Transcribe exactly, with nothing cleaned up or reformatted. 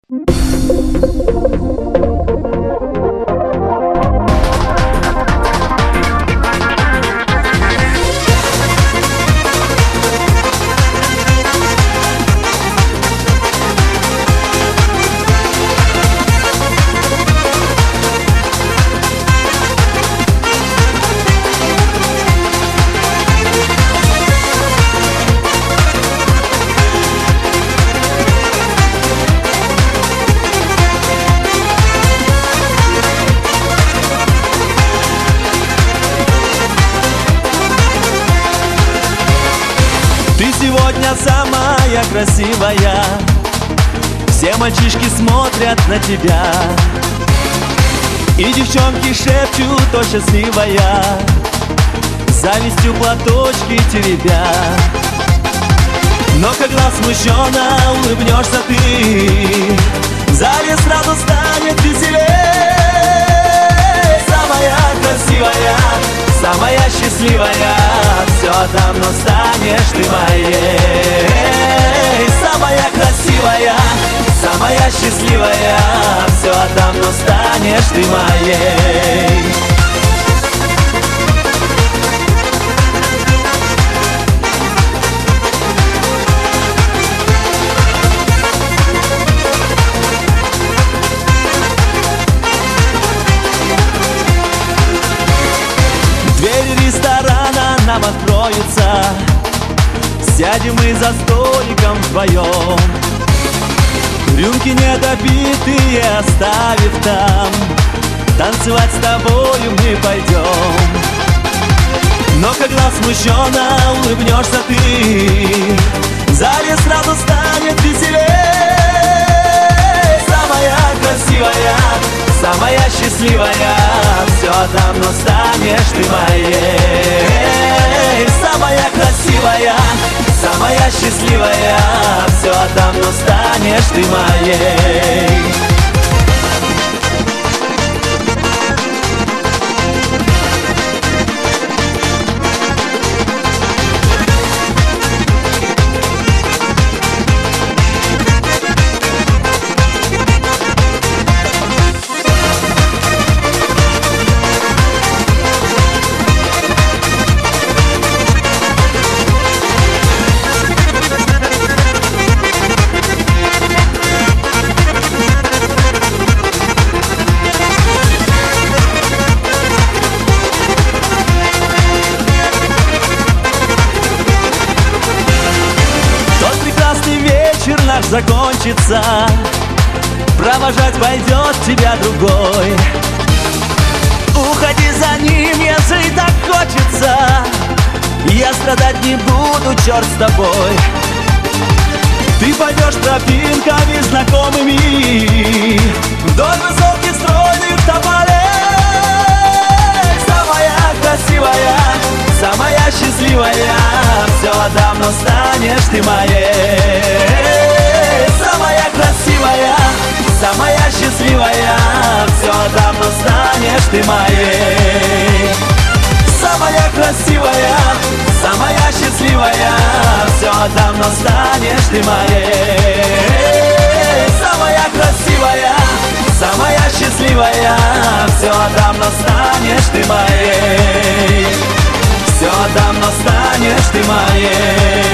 Сегодня самая красивая, все мальчишки смотрят на тебя, и девчонки шепчут, о счастливая, завистью платочки теребя. Но когда смущенно улыбнешься ты, в зале сразу станет веселей. Самая красивая, самая счастливая, все давно станешь ты моей. Самая красивая, самая счастливая, все давно станешь ты моей. Двери ресторана нам откроются, сядем мы за столиком вдвоем, рюмки недопитые оставив там, танцевать с тобою мы пойдем. Но когда смущенно улыбнешься ты, в зале сразу станет веселей. Самая красивая, самая счастливая, все давно станешь ты моей. Самая красивая, самая счастливая, все давно станешь ты моей. Вечер наш закончится, провожать пойдет тебя другой. Уходи за ним, если так хочется, я страдать не буду, черт с тобой. Ты пойдешь тропинками знакомыми вдоль высоких стройных тополей. Самая красивая, самая счастливая, все давно станешь ты моей. Самая красивая, самая счастливая, все давно станешь ты моей. Самая красивая, самая счастливая, все давно станешь ты моей. Самая красивая, самая счастливая, все давно станешь ты моей. Все давно станешь ты моей.